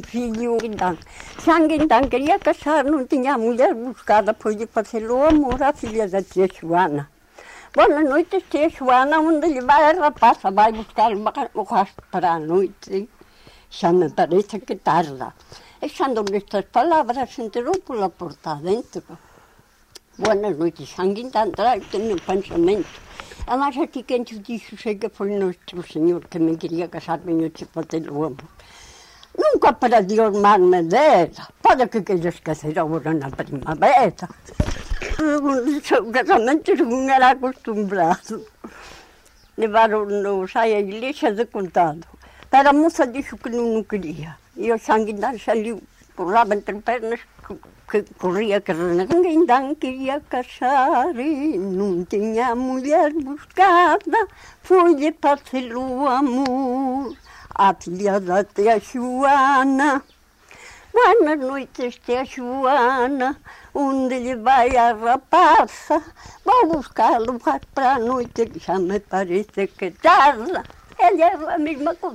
filho. Sanguindan queria casar, não tinha mulher buscada, foi de fazer o amor à filha da tia Joana. Boa noite, tia Joana, onde ele vai, a rapaça vai buscar o rastro para a noite. Já me parece que tarda. Echando estas palavras, entrou pela porta adentro. Boa noite, Sanguindan, traz-te no pensamento. Mas aqui quem te disse que foi nosso Senhor que me queria casar com eu te fazer o amor. Nunca para Deus mais me dera. Pode que queiras casar agora na primavera. O casamento não era acostumado. Levaram-nos à igreja de contado. Mas a moça disse que não queria. E o Sanguindan saiu, pulava entre pernas, que corria que Sanguindan queria casar e não tinha mulher buscada, foi-lhe fazer o amor à filha da tia Joana. Boas noites, tia Joana, onde lhe vai a rapaça, vou buscá-lo para a noite, que já me parece que tarda. Ele é a mesma coisa.